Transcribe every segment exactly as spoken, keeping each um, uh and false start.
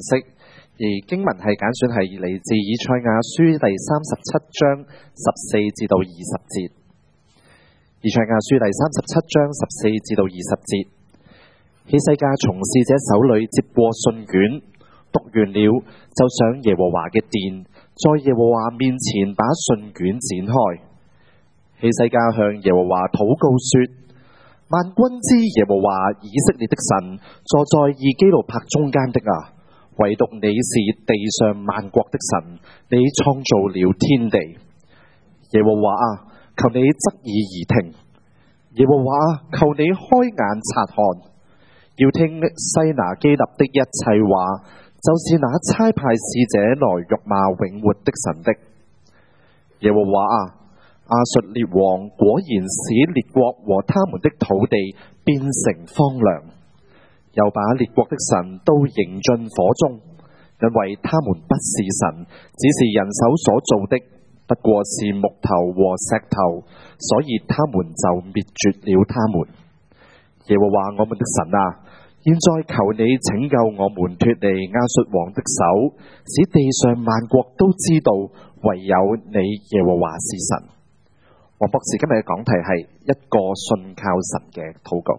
識，而經文係揀選係嚟自以賽亞書第三十七章十四至到二十節。以賽亞書第三十七章十四至到二十節，希西家從使者手裏接過信卷，讀完了，就上耶和華嘅殿，在耶和華面前把信卷展開。希西家向耶和華禱告說：萬軍之耶和華以色列的神，坐在二基路伯中間的啊，唯獨你是地上萬國的神，你創造了天地。耶和華啊，求你側耳而聽；耶和華啊，求你開眼察看，要聽西拿基立的一切話，就是那差派使者來辱罵永活的神的。耶和華啊，亞述列王果然使列國和他們的土地變成荒涼，又把列國的神都迎進火中，因為他們不是神，只是人手所造的，不過是木頭和石頭，所以他們就滅絕了他們。耶和華我們的神啊，現在求你拯救我們脫離亞述王的手，使地上萬國都知道唯有你耶和華是神。黃博士今日嘅講題係一個信靠神嘅禱告。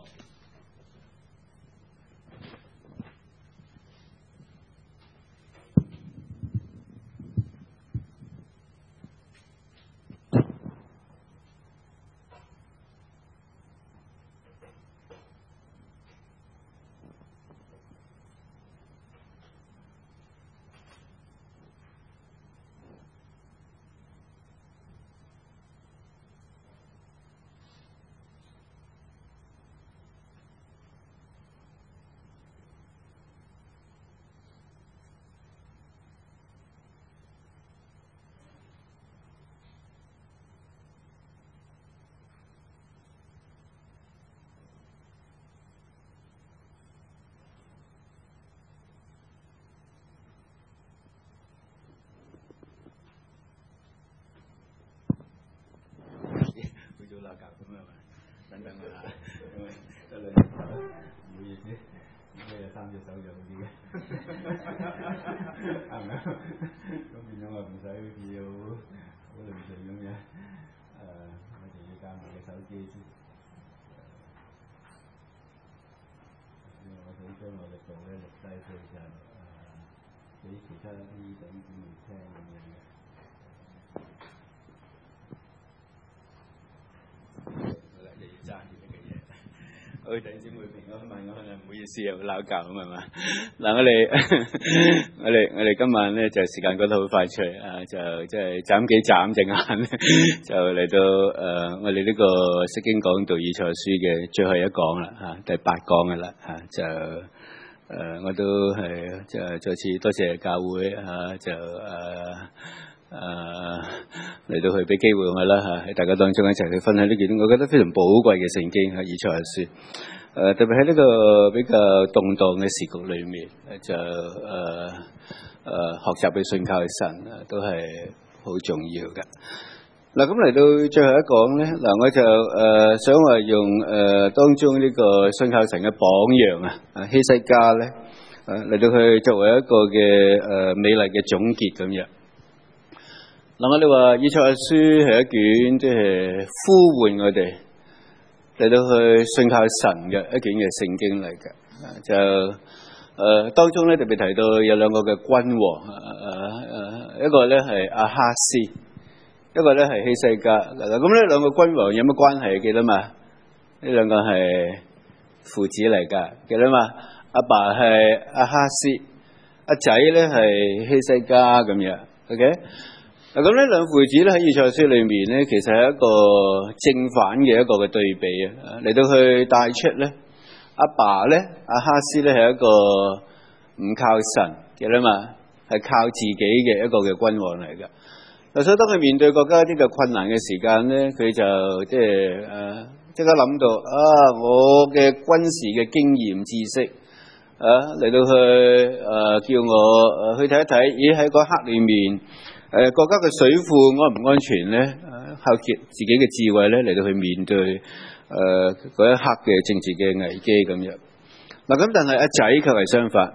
好，弟兄姊妹平安，問我係唔好意思又鬧交咁係嘛？嗱，我哋我哋我哋今晚咧就時間過得好快脆啊，就即係眨幾眨隻眼就嚟到誒、呃、我哋呢個釋經講道以賽書嘅最後一講啦嚇，第八講嘅啦嚇，就誒、呃、我都係就再次多謝教會嚇、啊，就誒。呃誒嚟到去俾機會我啦嚇，喺大家當中一齊去分享呢件我覺得非常寶貴嘅聖經係以賽亞書。誒、呃、特別喺呢個比較動盪嘅時局裏面，就誒誒、呃呃、學習去信靠神啊，都係好重要嘅。嗱，咁嚟到最後一講咧，嗱我就誒、呃、想話用誒、呃、當中呢個信靠神嘅榜樣啊，啊希西家咧誒嚟到去作為一個嘅誒、呃、美麗嘅總結咁樣。嗱，我哋話以賽亞書係一卷即係呼喚我哋嚟到去信靠神嘅一卷嘅聖經嚟嘅。就誒、呃、當中咧特別提到有兩個嘅君王，誒、呃、誒一個咧係亞哈斯，一個咧係希西家。嗱，咁呢兩個君王有乜關係？記得嘛？呢兩個係父子嚟噶，記得嘛？阿爸係亞哈斯，阿仔咧係希西家咁樣。OK。嗱，咁呢兩父子咧喺以賽亞書裏面咧，其實係一個正反嘅一個嘅對比啊，嚟到去帶出咧，阿爸咧亞哈斯咧係一個唔靠神嘅啦嘛，係靠自己嘅一個嘅君王嚟噶。嗱，所以當佢面對國家一啲嘅困難嘅時間咧，佢就即係誒即刻諗到啊，我嘅軍事嘅經驗知識啊，嚟到去誒、呃、叫我誒去睇一睇，咦喺嗰刻裏面。誒、呃、國家嘅水庫安唔安全咧？靠自自己嘅智慧咧嚟到去面對誒嗰、呃、一刻嘅政治嘅危機咁樣。嗱，咁但係阿仔卻係相反，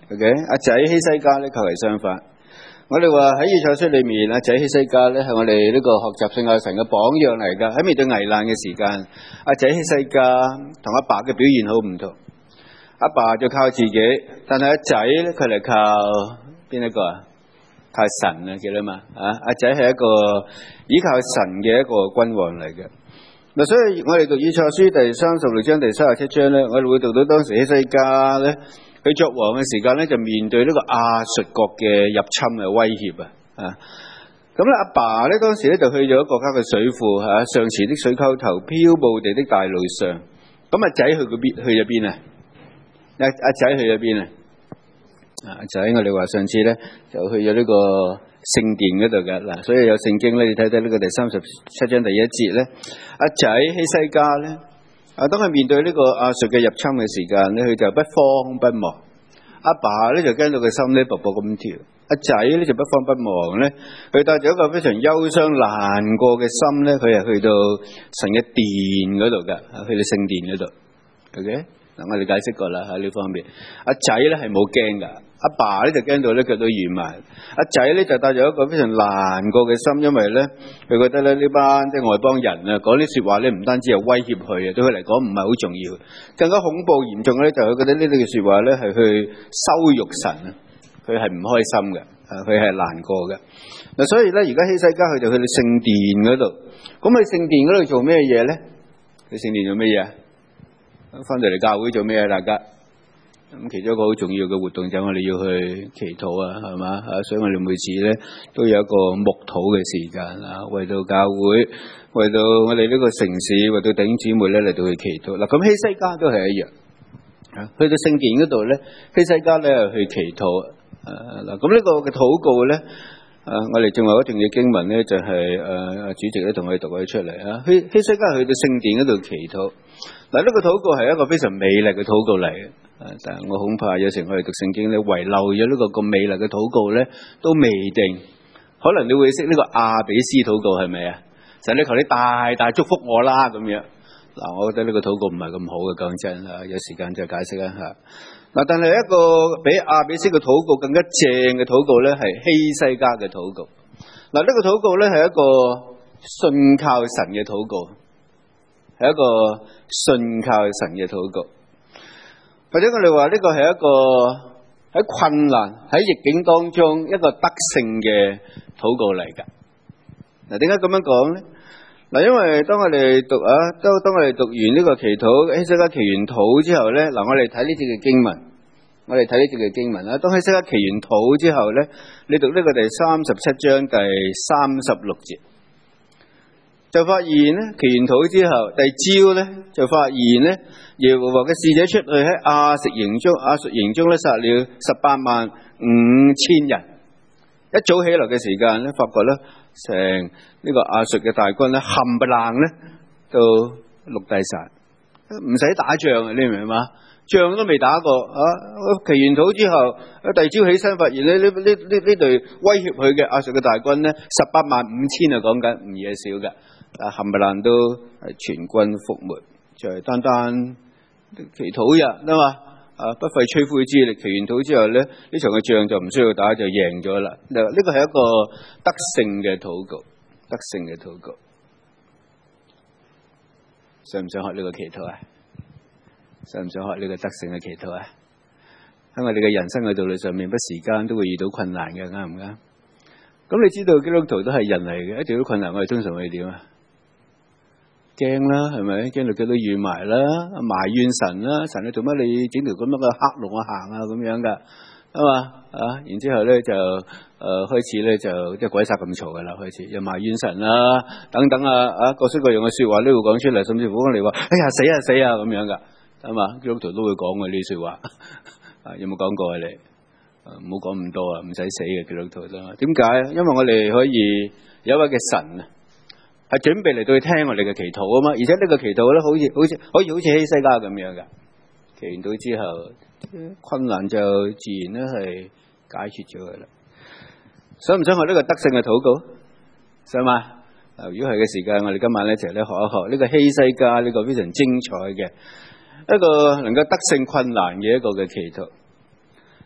，OK， 阿仔希西家咧，卻係相反。我哋話喺以賽亞書裏面，阿仔希西家咧係我哋呢個學習信靠神嘅榜樣嚟噶。喺面對危難嘅時間，阿仔希西家同阿爸嘅表現好唔同。阿爸就靠自己，但係阿仔咧佢係靠邊一個啊？靠神啊，記得嘛？啊，阿仔係一個依靠神嘅一個君王嚟嘅。嗱，所以我哋讀以賽亞書第三十六章、第三十七章咧，我哋會讀到當時希西家咧。佢作王嘅時間咧，就面對呢個亞述國嘅入侵嘅威脅啊！啊，咁咧阿爸咧當時咧就去咗國家嘅水庫嚇，上池的水溝頭，漂布地的大路上。咁阿仔去個邊？去咗邊啊？阿阿仔去咗邊啊？阿仔，我哋話上次咧就去咗呢個聖殿嗰度嘅嗱，所以有聖經咧，你睇睇呢個第三十七章第一節咧，阿仔希西家咧。啊！當佢面對呢個亞述嘅入侵嘅時間咧，佢就不慌不忙。阿爸咧就驚到佢心咧卜卜咁跳，阿仔咧就不慌不忙咧，佢帶住一個非常憂傷難過嘅心咧，佢係去到神嘅殿嗰度噶，去到聖殿嗰度。OK， 嗱我哋解釋過啦喺呢方面，阿仔咧係冇驚噶。阿爸咧就驚到咧腳都軟埋，阿仔咧就帶住一個非常難過嘅心，因為咧佢覺得咧呢班即係外邦人啊講啲說話咧唔單止係威脅佢啊，對佢嚟講唔係好重要，更加恐怖嚴重咧就係覺得呢啲嘅說話咧係去羞辱神啊，佢係唔開心嘅，啊佢係難過嘅。嗱所以咧而家希西家佢就去到聖殿嗰度，咁去聖殿嗰度做咩嘢咧？去聖殿做咩嘢？翻到嚟教會做咩啊？大家？咁其中一個好重要嘅活動就係我哋要去祈禱啊，係嘛啊，所以我哋每次咧都有一個牧禱嘅時間啊，為到教會，為到我哋呢個城市，為到弟兄姊妹咧嚟到去祈禱。嗱，咁希西家都係一樣啊，去到聖殿嗰度咧，希西家咧去祈禱啊。嗱，咁呢個嘅禱告咧，啊，我哋仲有一段嘅經文咧，就係誒主席咧同我哋讀咗出嚟啊。希希西家去到聖殿嗰度祈禱。嗱，呢個禱告係一個非常美麗嘅禱告嚟嘅。但係我恐怕有時我哋讀聖經咧遺漏咗呢個咁美麗嘅禱告咧，都未定。可能你會識呢個亞比斯禱告係咪啊？神你求你大大祝福我啦咁樣。嗱，我覺得呢個禱告唔係咁好嘅，講真啊，有時間再解釋一下。嗱，但係一個比亞比斯嘅禱告更加正嘅禱告咧，係希西家嘅禱告。嗱，呢個禱告咧係一個信靠神嘅禱告，係一個信靠神嘅禱告。或者我哋話呢個係一個喺困難喺逆境當中一個得勝嘅禱告嚟㗎。嗱，點解咁樣講咧？嗱，因為當我哋讀啊，當當我哋讀完呢個祈禱，希西家祈完禱之後咧，嗱，我哋睇呢節嘅經文，我哋睇呢節嘅經文啦。當希西家祈完禱之後咧，你讀呢個第三十七章第三十六節，就發現咧，祈完禱之後，第二朝咧就發現咧。耶和華嘅使者出去喺亞述營中，亞述營中咧殺了十八萬五千人。一早起來嘅時間咧，發覺咧成呢個亞述嘅大軍咧冚唪唥咧都錄低晒，唔使打仗啊！你明唔明嘛？仗都未打過啊！祈完禱之後，第二朝起身發現咧呢呢呢呢隊威脅佢嘅亞述嘅大軍咧十八萬五千啊，講緊唔嘢少嘅，啊冚唪唥都係全軍覆沒，就係單單。祈禱日啊嘛，啊不費吹灰之力，祈完禱之後咧，呢場嘅仗就唔需要打，就贏咗啦。嗱，呢個係一個得勝嘅禱告，得勝嘅禱告。想唔想學呢個祈禱啊？想唔想學呢個得勝嘅祈禱啊？喺我哋嘅人生嘅道路上面，不時間都會遇到困難嘅，啱唔啱？咁你知道基督徒都係人嚟嘅，一遇到困難，我哋通常會點啊？驚啦，係咪？驚到佢都軟埋啦，埋怨神啦，神你做乜你整條咁樣嘅黑路我行啊咁樣噶，啊嘛啊，然之後咧就誒、呃、開始咧就即係鬼殺咁嘈噶啦，開始又埋怨神啦，等等啊啊各式各樣嘅說話都會講出嚟，甚至乎我哋話哎呀死啊死啊咁樣噶，啊嘛基督徒都會講嘅呢啲說話，啊有冇講過啊你？唔好講咁多啊，唔使死嘅基督徒啦。點解？因為我哋可以有一位嘅神啊。係準備嚟到去聽我哋嘅祈禱啊嘛，而且呢個祈禱咧，好似好似可以好似希西家咁樣噶，祈完禱之後，困難就自然咧係解決咗佢啦。想唔想學呢個得勝嘅禱告？想嘛？啊，如果係嘅時間，我哋今晚咧就咧學一學呢個希西家呢個非常精彩嘅一個能夠得勝困難嘅一個嘅祈禱。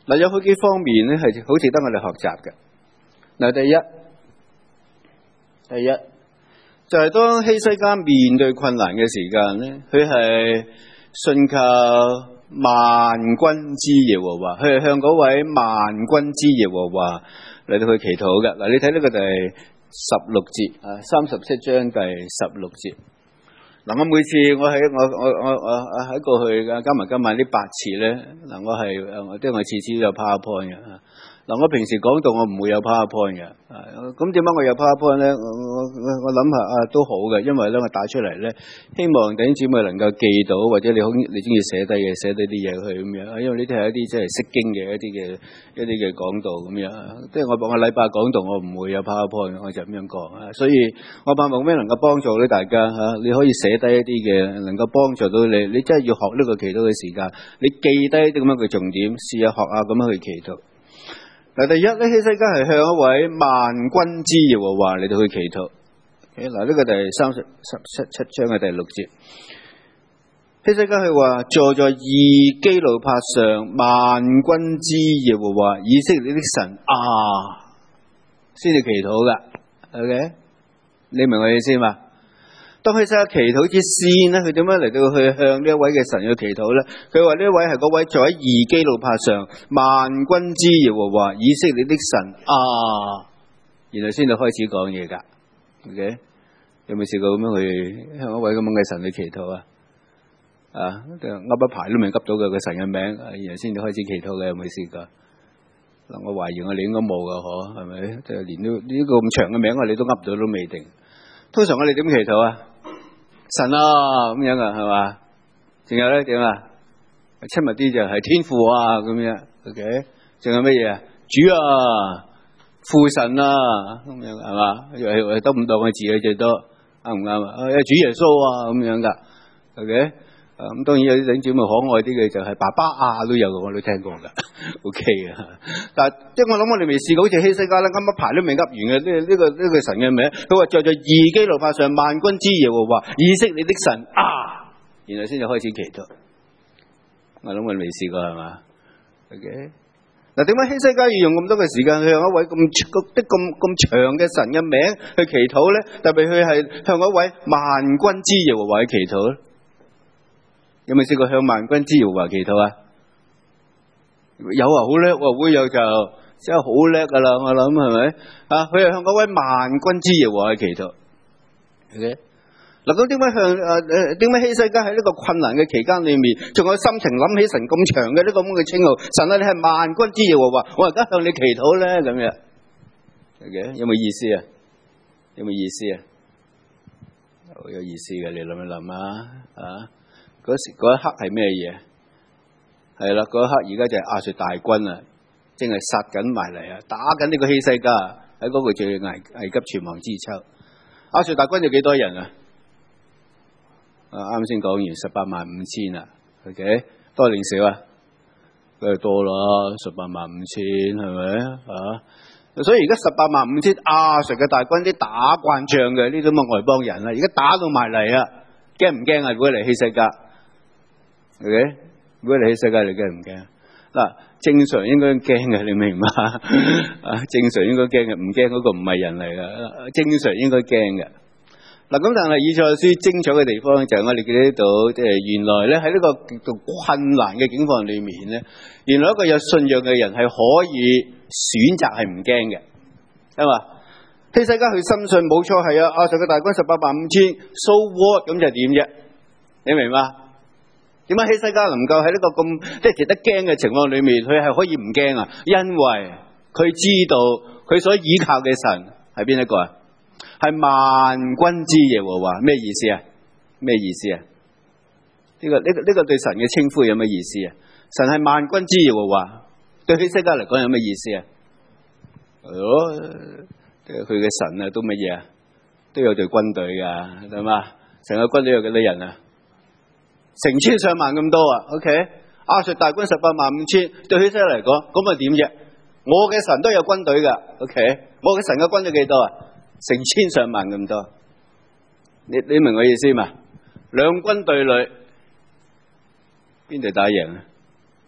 嗱，有好幾方面咧係好值得我哋學習嘅。嗱，第一，第一就係、是、當希西家面對困難嘅時間咧，佢係信靠萬軍之耶和華，佢係向嗰位萬軍之耶和華嚟到去祈禱嘅。嗱，你睇呢個第十六節啊，三十七章第十六節。嗱，我每次我喺我我我我喺過去嘅加埋今晚呢八次咧，嗱我係誒，即係我次次都有 PowerPoint 嘅。嗱，我平時講到我唔會有 PowerPoint 嘅，咁點解我有 PowerPoint 咧？我我我諗下啊，都好嘅，因為咧我打出嚟咧，希望弟兄姊妹能夠記到，或者你好你中意寫低嘅寫低啲嘢去咁樣，因為呢啲係一啲即係釋經嘅一啲嘅一啲嘅講道咁樣。即係我我禮拜講道我唔會有 PowerPoint，我就咁樣講啊。所以我盼望咩能夠幫助咧大家嚇，你可以寫低一啲嘅能夠幫助到你，你真係要學呢個祈禱嘅時間，你記低啲咁樣嘅重點，試下學下咁樣去祈禱。嗱，第一咧，希西家係向一位萬軍之耶和華嚟到去祈禱。嗱，呢個第三十七七章嘅第六節，希西家係話坐在二基路伯上，萬軍之耶和華以色列的神啊，先至祈禱噶。OK， 你明我意思嘛？當希西家祈禱之先咧，佢點樣嚟到去向呢一位嘅神去祈禱咧？佢話呢一位係嗰位坐喺二基路伯上，萬軍之耶和華以色列的神啊，然後先至開始講嘢噶。OK， 有冇試過咁樣去向一位咁樣嘅神去祈禱啊？啊，噏一排都未噏到佢個神嘅名，然後先至開始祈禱嘅，有冇試過？嗱，我懷疑我哋應該冇噶，嗬，係咪？即係連呢呢個咁長嘅名，我哋都噏到都未定。通常我哋點祈禱啊？神啊咁樣啊，係嘛？仲有咧點啊？親密啲就係天父啊咁樣 ，OK？ 仲有乜嘢啊？主啊，父神啊咁樣係嘛？又係得五檔嘅字嘅最多，啱唔啱啊？主耶穌啊咁樣噶 ，OK？ 咁、嗯、當然有啲弟兄姊妹可愛啲嘅就係爸爸啊都有嘅，我都聽過噶 ，OK 嘅。但係即係我諗我哋未試過好似希西家咧，啱一排都未噏完嘅呢呢個呢、這個神嘅名，佢話坐在二基路伯上，萬軍之耶和華以色列的神啊，然後先至開始祈禱。我諗我哋未試過係嘛 ？OK。嗱，點解希西家要用咁多嘅時間去向一位咁的咁咁長嘅神嘅名去祈禱咧？特別佢係向一位萬軍之耶和華去祈禱咧？有冇試過向萬軍之耶和華祈禱啊？有啊，好叻喎，會有就真係好叻噶啦，我諗係咪啊？佢係向嗰位萬軍之耶和華去祈禱。OK， 嗱，咁點解向誒誒點解希西家喺呢個困難嘅期間裏面，仲有心情諗起神咁長嘅呢個咁嘅稱號？神啊，你係萬軍之耶和華，我而家向你祈禱咧，咁樣。OK， 有冇意思啊？有冇意思啊？好有意思嘅，你諗一諗啊，啊！嗰時嗰一刻係咩嘢？係啦，嗰一刻而家就係亞述大軍啊，正係殺緊埋嚟啊，打緊呢個希西家喺嗰個最危危急存亡之秋。亞述大軍有幾多人啊？啊，啱先講完十八萬五千啊 ，OK， 多定少啊？梗係多啦，十八萬五千係咪啊？所以而家十八萬五千亞述嘅大軍啲打慣仗嘅呢啲咁嘅外邦人啊，而家打到埋嚟啊，驚唔驚啊？如果嚟希西家？OK， 如果你喺世界，你驚唔驚？嗱，正常應該驚嘅，你明嘛？啊，正常應該驚嘅，唔驚嗰個唔係人嚟嘅，正常應該驚嘅。嗱，咁但係以賽亞書精彩嘅地方就係我哋見得到，即係原來咧喺呢個極度困難嘅境況裏面咧，原來一個有信仰嘅人係可以選擇係唔驚嘅，係嘛？希西家佢深信冇錯係啊，亞述嘅大軍十八萬五千 ，so what 咁就點啫？你明嘛？點解希西家能夠喺呢個咁即係值得驚嘅情況裏面，佢係可以唔驚啊？因為佢知道佢所依靠嘅神係邊一個啊？係萬軍之耶和華。咩意思啊？咩意思啊？呢、這個呢、這個呢、這個對神嘅稱呼有咩意思啊？神係萬軍之耶和華，對希西家嚟講有咩意思啊？哦，佢嘅神啊，都乜嘢啊？都有隊軍隊噶，係嘛？成個軍隊有幾多人啊？成千上萬咁多啊 ，OK？ 亞述大軍十八萬五千，對希西家嚟講，咁啊點啫？我嘅神都有軍隊噶 ，OK？ 我嘅神嘅軍隊幾多啊？成千上萬咁多，你你明我意思嘛？兩軍對壘，邊隊打贏啊？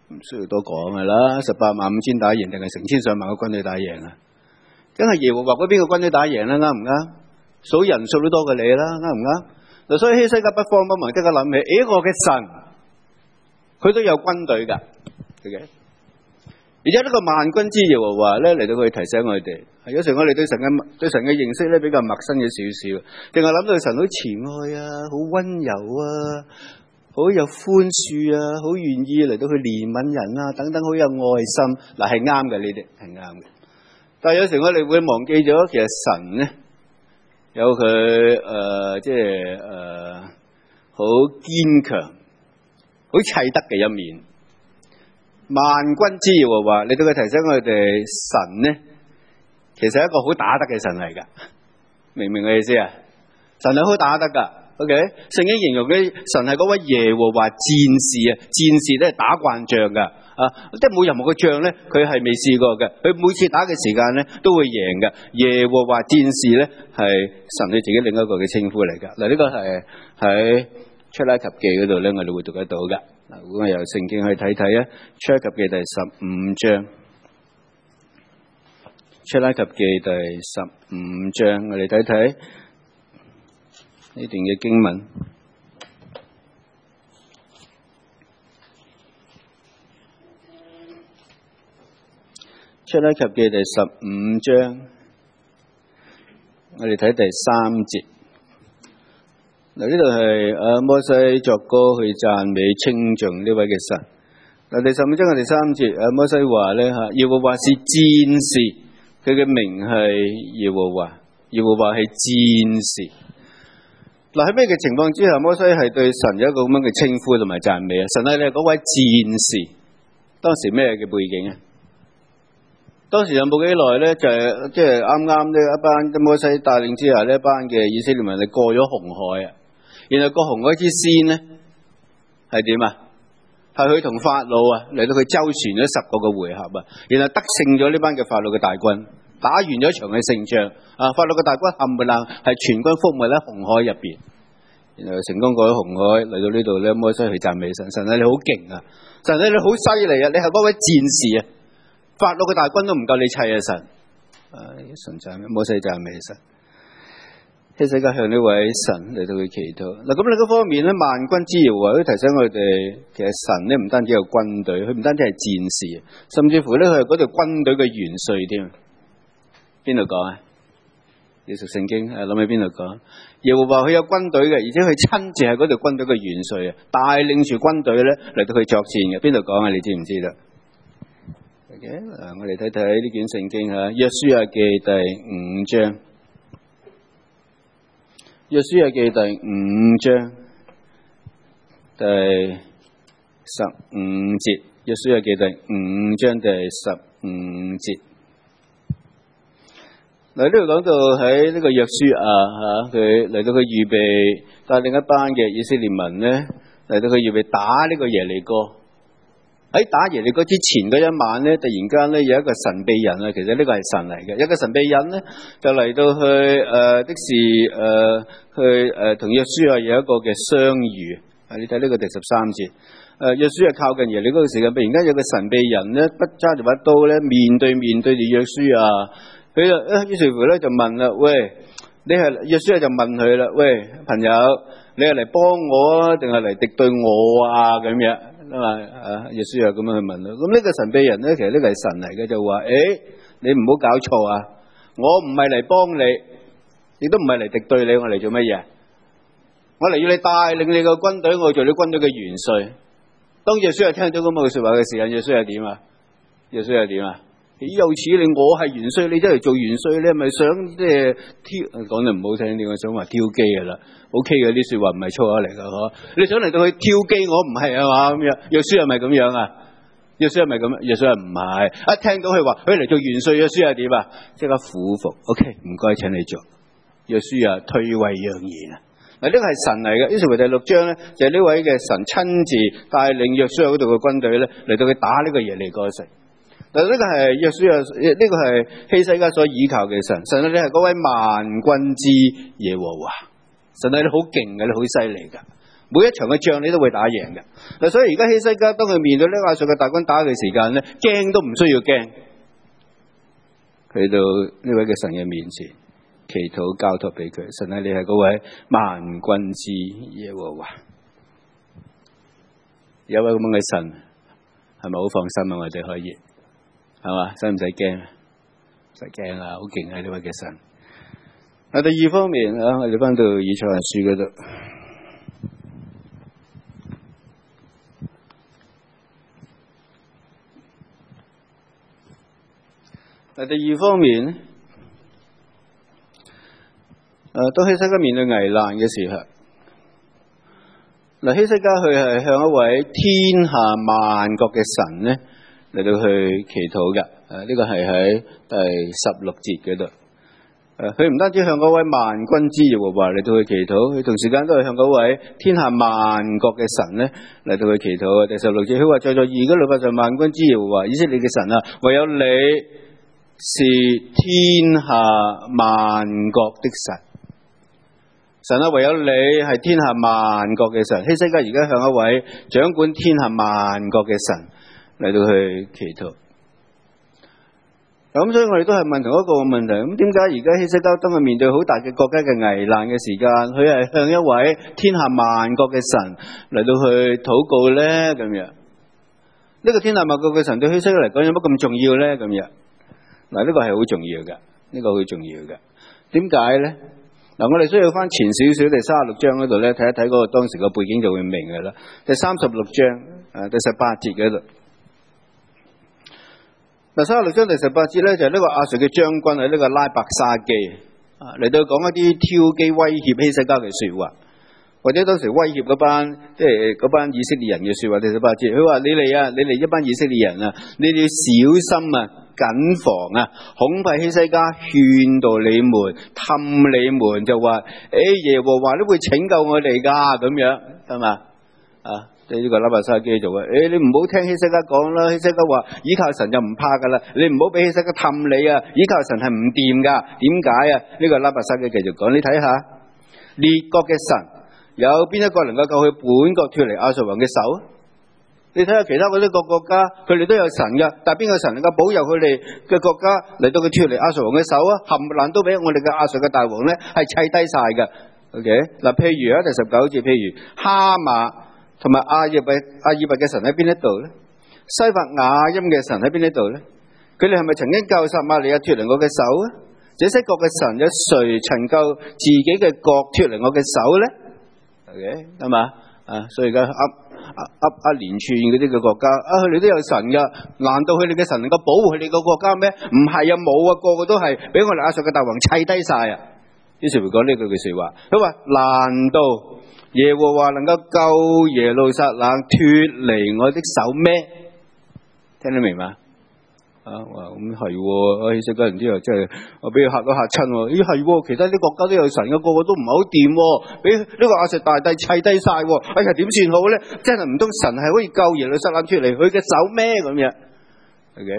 唔需要多講噶啦，十八萬五千打贏定係成千上萬個軍隊打贏啊？梗係耶和華嗰邊個軍隊打贏啦，啱唔啱？數人數都多過你啦，啱唔啱？嗱，所以希西家不慌不忙，即刻諗起，誒，我嘅神，佢都有軍隊噶，係嘅。而且呢個萬軍之耶和華咧嚟到去提醒我哋，有時我哋對神嘅對神嘅認識咧比較陌生咗少少，淨係諗到神好慈愛啊，好溫柔啊，好有寬恕啊，好願意嚟到去憐憫人啊，等等，好有愛心。嗱，係啱嘅，呢啲係啱嘅。但係有時我哋會忘記咗，其實神咧有佢誒，即係誒好堅強、好砌得嘅一面。萬軍之耶和華，你對佢提醒我哋，神咧其實係一個好打得嘅神嚟噶，明唔明我意思啊？神係好打得噶 ，OK？ 聖經形容嘅神係嗰位耶和華戰士啊，戰士咧打慣仗噶，啊，即係冇任何嘅仗咧，佢係未試過嘅，佢每次打嘅時間咧都會贏嘅。耶和華戰士咧係神對自己另一個嘅稱呼嚟噶。嗱，呢個係喺出埃及記嗰度咧，我哋會讀得到噶。嗱，如果我由聖經去睇睇啊，出埃及記第十五章，出埃及記第十五章，我哋睇睇呢段嘅經文。出埃及記第十五章，我哋睇第三節。嗱，呢度係阿摩西作歌去讚美稱頌呢位嘅神。嗱，第十五章嘅第三節，阿摩西話咧吓，耶和華是戰士，佢嘅名係耶和華，耶和華係戰士。嗱，喺咩嘅情況之下，摩西係對神有一個咁樣嘅稱呼同埋讚美啊？神係你係嗰位戰士，當時咩嘅背景啊？當時有冇幾耐咧？就係即係啱啱呢一班摩西帶領之下呢一班嘅以色列民，你過咗紅海啊！然後過紅海之先咧係點啊？係佢同法老啊嚟到佢周旋咗十個嘅回合啊，然後得勝咗呢班嘅法老嘅大軍，打完咗一場嘅勝仗啊！法老嘅大軍冚唪唥係全軍覆沒喺紅海入邊，然後成功過咗紅海嚟到呢度咧，摩西去讚美神，神啊你好勁啊！神啊你好犀利啊！你係嗰位戰士啊！法老嘅大軍都唔夠你砌啊！神，啊神讚美摩西讚美神。希西家向呢位神嚟到去祈禱。嗱，咁另一方面咧，萬軍之耶和華都提醒我哋，其實神咧唔單止有軍隊，佢唔單止係戰士，甚至乎咧佢係嗰隊軍隊嘅元帥添。邊度講啊？你讀聖經誒，諗起邊度講？耶和華佢有軍隊嘅，而且佢親自係嗰隊軍隊嘅元帥啊，帶領住軍隊咧嚟到去作戰嘅。邊度講啊？你知唔知道？OK，嗱，我哋睇睇呢卷聖經吓，約書亞記第五章。約書亞記第五章第十五節，約書亞記第五章第十五節。嗱，呢度講到喺呢個約書亞吓，佢嚟到佢預備帶領一班嘅以色列民咧，嚟到佢預備打呢個耶利哥。喺打耶利哥之前嗰一晚咧，突然間咧有一個神秘人啊，其實呢個係神嚟嘅，有一個神秘人咧就嚟到去誒、呃、的士誒去誒同約書亞有一個嘅相遇啊！你睇呢個第十三節，誒約書亞靠近耶利哥嘅時間，突然間有個神秘人咧，不揸住把刀咧，面對面對住約書亞，佢就誒於是乎咧就問啦，喂，你係約書亞就問佢啦，喂朋友，你係嚟幫我啊，定係嚟敵對我啊？咁樣。啊嘛，啊，約書亞咁樣去問啦。咁呢個神秘人咧，其實呢個係神嚟嘅，就話：，誒、欸，你唔好搞錯啊！我唔係嚟幫你，亦都唔係嚟敵對你，我嚟做乜嘢？我嚟要你帶領你個軍隊，我做你軍隊嘅元帥。當約書亞聽到咁嘅說話嘅時間，約書亞點啊？約書亞點啊？有此理，我係元帥，你真係做元帥，你係咪想即係挑？講得唔好聽啲，我想話挑機噶啦。O K 嘅啲說話唔係粗口嚟噶，嗬？你想嚟到去挑機，我唔係啊嘛咁樣。約書亞係咪咁樣啊？約書亞係咪咁？約書亞唔係。一聽到佢話佢嚟做元帥，約書亞點啊？即刻俯伏。O K，唔該，請你做。約書亞退位讓賢啊！嗱，呢個係神嚟嘅。於是乎第六章咧，就係呢位嘅神親自帶領約書亞嗰度嘅軍隊咧嚟到去打呢個耶利哥城。嗱，呢個係約書亞，呢個係希西家所倚靠嘅神。神啊，你係嗰位萬軍之耶和華。神啊，你好勁嘅，你好犀利噶。 每一場嘅仗你都會打贏嘅。嗱，所以而家希西家當佢面對呢個亞述嘅大軍打嘅時間咧，驚都唔需要驚，去到呢位嘅神嘅面前祈禱交託俾佢。神啊，你係嗰位萬軍之耶和華，有位咁樣嘅神，係咪好放心啊？我哋可以係嘛？使唔使驚？唔使驚啊！好勁啊！呢位嘅神。啊，第二方面啊，我哋翻到以賽亞書嗰度。啊，第二方面咧，誒，當希西家面對危難嘅時候，嗱，希西家佢係向一位天下萬國嘅神咧嚟到去祈禱嘅。誒，呢個係喺第十六節嗰度。誒，佢唔單止向嗰位萬軍之耶和華嚟到去祈禱，佢同時間都係向嗰位天下萬國嘅神咧嚟到去祈禱。第十六節，佢話在在義嘅律法上，萬軍之耶和華以色列嘅神啊，唯有你是天下萬國的神。神啊，唯有你係天下萬國嘅神。希西家而家向一位掌管天下萬國嘅神嚟到去祈禱。咁所以我哋都係問同一個問題，咁點解而家希西家當佢面對好大嘅國家嘅危難嘅時間，佢係向一位天下萬國嘅神嚟到去禱告咧？咁樣呢個天下萬國嘅神對希西家嚟講有乜咁重要咧？咁樣嗱，呢個係好重要嘅，呢個好重要嘅。點解咧？嗱，我哋需要翻前少少第三十六章嗰度咧睇一睇嗰個當時個背景就會明嘅啦。第三十六章誒第十八節嗰度。第三十六章第十八節咧就係呢個亞述嘅將軍係呢個拉伯沙基啊嚟到講一啲挑機威脅希西家嘅說話，或者當時威脅嗰班即係嗰班以色列人嘅說話。第十八節佢話：你哋啊，你哋一班以色列人啊，你哋要小心啊，謹防啊，恐怕希西家勸導你們、氹你們，就話：誒，耶和華都會拯救我哋噶，咁樣係嘛啊？即係呢個拉伯沙基就話：誒、哎，你唔好聽希西家講啦，希西家話依靠神就唔怕噶啦，你唔好俾希西家氹你啊，依靠神係唔掂噶。點解啊？呢、這個拉伯沙基繼續講，你睇下列國嘅神有邊一個能夠救佢本國脫離亞述王嘅手？你睇下其他嗰啲個國家，佢哋都有神噶，但係邊個神能夠保佑佢哋嘅國家嚟到佢脫離亞述王嘅手啊？冚唪唥都俾我哋嘅亞述嘅大王咧係砌低晒噶。OK 嗱，譬如喺第十九節，譬如哈馬同埋阿爾伯阿爾伯嘅神喺邊一度咧？西法雅音嘅神喺邊一度咧？佢哋係咪曾經救撒瑪利亞脫離我嘅手啊？這些國嘅神有誰曾救自己嘅國脫離我嘅手咧 ？OK 係嘛啊？所以而家噏噏噏噏連串嗰啲嘅國家啊，佢哋都有神噶，難道佢哋嘅神能夠保護佢哋個國家咩？唔係啊，冇啊，個個都係俾我哋亞述嘅大王砌低晒啊！於是乎講呢句嘅說話，佢話：難道耶和華能夠救耶路撒冷脫離我的手咩？聽得明嘛？啊，話咁係，希西家然之後真係我俾佢嚇都嚇親。咦係，其他啲國家都有神嘅，個個都唔係好掂，俾呢個亞述大帝砌低晒。哎呀，點算好咧？真係唔通神係可以救耶路撒冷脫離佢嘅手咩？咁樣 ，OK？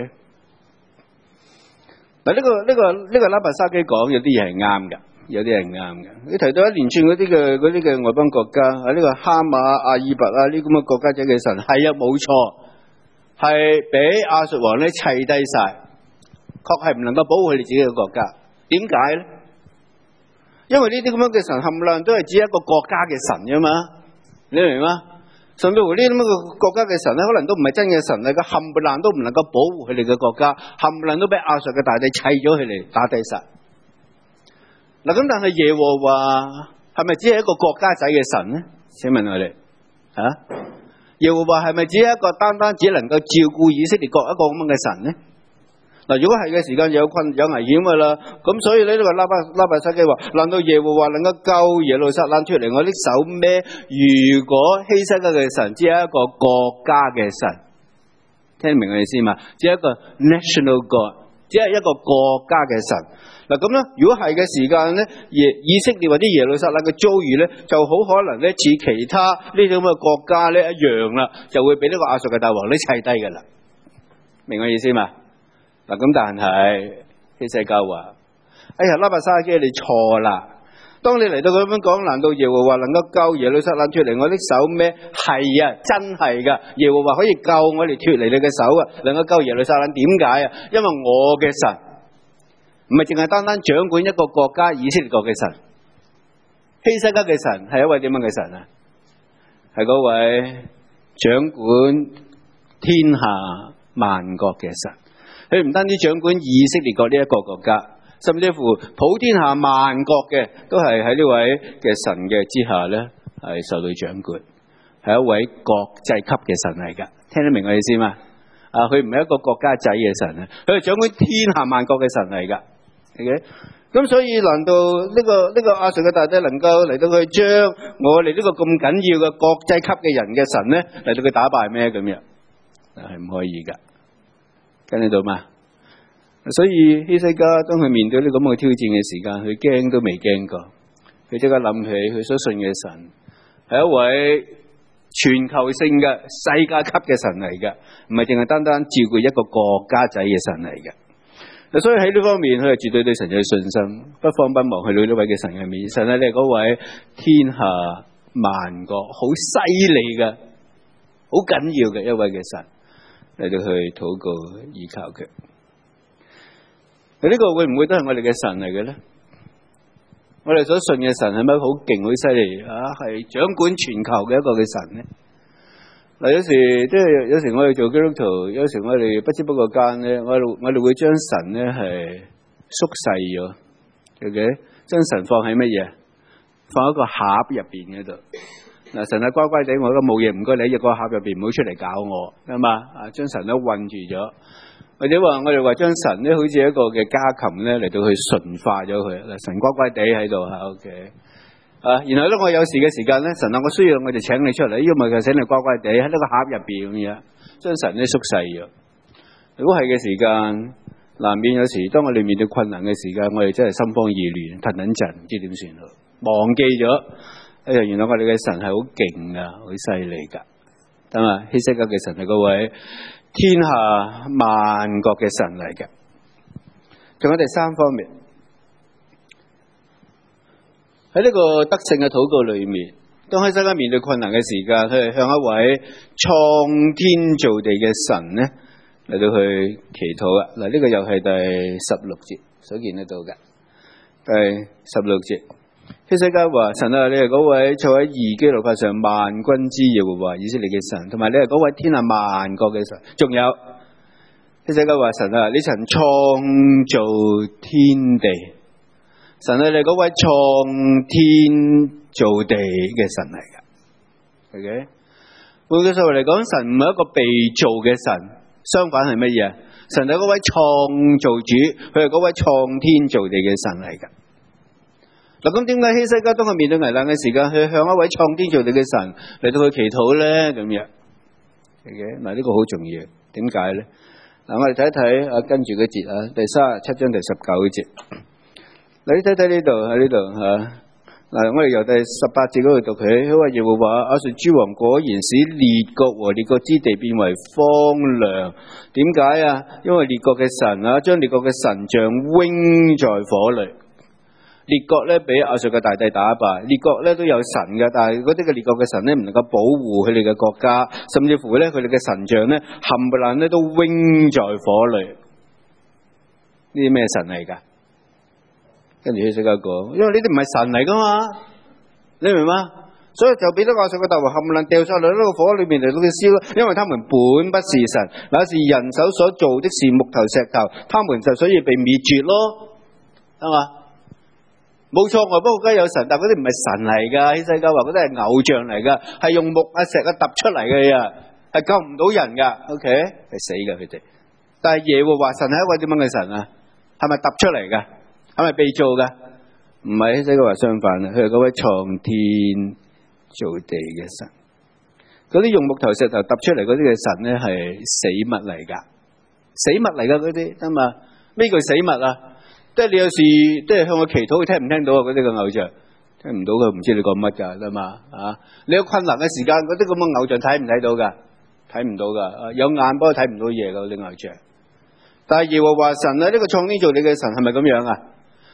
嗱，呢個呢個呢個拉伯沙基講有啲嘢係啱㗎。有啲係啱嘅，你提到一連串嗰啲嘅嗰啲嘅外邦國家，啊呢個哈馬、阿爾伯啊呢咁嘅國家仔嘅神，係啊冇錯，係俾亞述王咧砌低晒，確係唔能夠保護佢哋自己嘅國家。點解咧？因為呢啲咁樣嘅神冚唪唥都係指一個國家嘅神啫嘛，你明嗎？甚至乎呢啲咁嘅國家嘅神咧，可能都唔係真嘅神嚟噶，冚唪唥都唔能夠保護佢哋嘅國家，冚唪唥都俾亞述嘅大帝砌咗佢哋打低晒。嗱咁，但係耶和華係咪只係一個國家仔嘅神咧？請問我哋啊，耶和華係咪只係一個單單只能夠照顧以色列國一個咁樣嘅神咧？嗱，如果係嘅時間有困有危險噶啦，咁所以呢呢個拉巴拉伯沙基話：難道耶和華能夠救耶路撒冷脫離我的手咩？如果希西家嘅神只係一個國家嘅神，聽明我意思嘛？只係一個 national god， 只係一個國家嘅神。嗱咁咧，如果係嘅時間咧，耶以色列或者耶路撒冷嘅遭遇咧，就好可能咧似其他呢啲咁嘅國家咧一樣啦，就會俾呢個亞述嘅大王咧砌低噶啦，明我意思嘛？嗱咁，但係希西家話：哎呀，拉伯沙基你錯啦！ 當你嚟到咁樣講，難道耶和華能夠救耶路撒冷脫離我的手咩？係啊，真係噶，耶和華可以救我哋脫離你嘅手啊，能夠救耶路撒冷。點解啊？因為我嘅神唔係淨係單單掌管一個國家以色列國嘅神，希西家嘅神係一位點樣嘅神啊？係嗰位掌管天下萬國嘅神。佢唔單止掌管以色列國呢一個國家，甚至乎普天下萬國嘅都係喺呢位嘅神嘅之下咧，係受到掌管，係一位國際級嘅神嚟噶。聽得明我意思嘛？啊，佢唔係一個國家仔嘅神啊，佢係掌管天下萬國嘅神嚟噶。OK，咁所以難道呢、這個呢、這個亞述嘅大帝能夠嚟到去將我哋呢個咁緊要嘅國際級嘅人嘅神咧嚟到佢打敗咩？咁樣係唔可以噶，跟得到嘛？所以希西家當佢面對呢咁嘅挑戰嘅時間，佢驚都未驚過，佢即刻諗起佢所信嘅神係一位全球性嘅世界級嘅神嚟嘅，唔係淨係單單照顧一個國家仔嘅神嚟嘅。所以喺呢方面，佢係絕對對神有信心，不慌不忙去到呢位嘅神嘅面。神係你係嗰位天下萬國好犀利嘅、好緊要嘅一位嘅神，嚟到去禱告依靠佢。呢、這個會唔會都係我哋嘅神嚟嘅咧？我哋所信嘅神係咪好勁、好犀利啊？係掌管全球嘅一個嘅神咧？嗱，有時即係有時我哋做基督徒，有時我哋不知不覺間咧，我哋我哋會將神咧係縮細咗，OK？將神放喺乜嘢？放喺個盒入邊嗰度。嗱，神係乖乖地，我都冇嘢，唔該你入個盒入邊，唔好出嚟搞我，係嘛？啊，將神都困住咗。或者話我哋話將神咧好似一個嘅家禽咧嚟到去馴化咗佢，嗱，神乖乖地喺度吓 OK 啊，然後咧我有事嘅時間咧，神啊我需要我就請你出嚟，因為就請你乖乖地喺呢個盒入邊咁樣，將神咧縮細咗。如果係嘅時間，難免有時當我哋面對困難嘅時間，我哋真係心慌意亂，騰騰震，唔知點算好，忘記咗，哎呀，原來我哋嘅神係好勁噶，好犀利噶，得嘛？希西家嘅神係嗰位天下萬國嘅神嚟嘅。仲有第三方面，喺呢個得勝嘅禱告裏面，當希西家面對困難嘅時間，佢係向一位創天造地嘅神咧嚟到去祈禱啊！嗱，呢個又係第十六節所見得到嘅。第十六節，希西家話：神啊，你係嗰位坐喺二基路伯上萬軍之耶和華以色列嘅神，同埋你係嗰位天下萬國嘅神。仲有希西家話：神啊，你曾創造天地，神啊，你係嗰位創天造地嘅神嚟嘅。OK，換句說話嚟講，神唔係一個被造嘅神。相反係乜嘢？神係嗰位創造主，佢係嗰位創天造地嘅神嚟噶。嗱，咁點解希西家當佢面對危難嘅時間，去向一位創天造地嘅神嚟到去祈禱咧？咁樣，OK，嗱呢個好重要。點解咧？嗱，我哋睇一睇啊，跟住嗰節啊，第三十七章第十九節。你睇睇呢度喺呢度吓。嗱，我哋由第十八節嗰度讀起，佢話耶和華亞述諸王果然使列國和列國之地變為荒涼。點解啊？因為列國嘅神啊，將列國嘅神像扔在火裏。列國咧俾亞述嘅大帝打敗，列國咧都有神嘅，但係嗰啲嘅列國嘅神咧唔能夠保護佢哋嘅國家，甚至乎咧佢哋嘅神像咧冚唪唥咧都扔在火裏。呢啲咩神嚟噶？跟住希西家講，因為呢啲唔係神嚟噶嘛，你明嗎？所以就俾得亞述嘅大王冚唪唥掉上嚟呢個火裏面嚟到去燒，因為他們本不是神，那是人手所做的，是木頭石頭，他們就所以被滅絕咯，係嘛？冇錯，外邦國家有神，但嗰啲唔係神嚟噶。希西家話嗰啲係偶像嚟噶，係用木啊石啊揼出嚟嘅呀，係救唔到人噶。OK， 係死噶佢哋。但係耶和華神係一位點樣嘅神啊？係咪揼出嚟噶？係咪被造噶？唔係，希西家話相反啦，佢係嗰位創天造地嘅神。嗰啲用木頭石頭揼出嚟嗰啲嘅神咧，係死物嚟噶，死物嚟噶嗰啲，得嘛？咩叫死物啊？即係你有時即係向我祈禱，佢聽唔聽到啊？嗰啲嘅偶像聽唔到，佢唔知你講乜噶，得嘛？啊，你有困難嘅時間，嗰啲咁嘅偶像睇唔睇到噶？睇唔到噶，有眼不過睇唔到嘢噶嗰啲偶像。但係耶和華神啊，呢個創天造地嘅神係咪咁樣啊？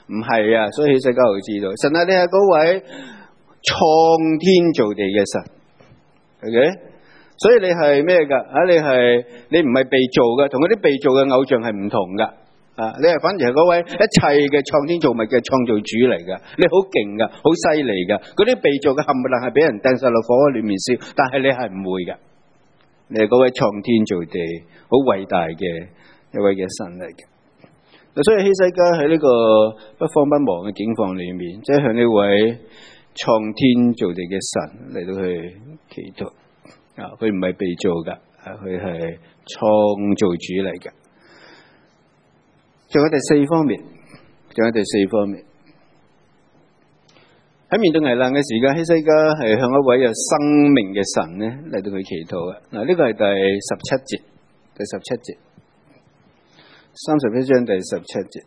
唔係啊，所以希西家會知道，神啊，你係嗰位創天造地嘅神 ，OK？ 所以你係咩噶？啊，你係你唔係被造嘅，同嗰啲被造嘅偶像係唔同噶。啊，你係反而係嗰位一切嘅創天造物嘅創造主嚟噶，你好勁噶，好犀利噶。嗰啲被造嘅冚唪唥係俾人掟晒落火裏面燒，但係你係唔會噶，你係嗰位創天造地好偉大嘅一位嘅神嚟嘅。所以希西家喺呢個不慌不忙嘅境況裏面，即係向呢位創天造地嘅神嚟到去祈禱。啊，佢唔係被造噶，啊，佢係創造主嚟嘅。仲有第四方面，仲有第四方面，喺面對危難嘅時間，希西家係向一位有生命嘅神咧嚟到去祈禱嘅。嗱，呢個係第十七節，第十七節。三十一章第十七節，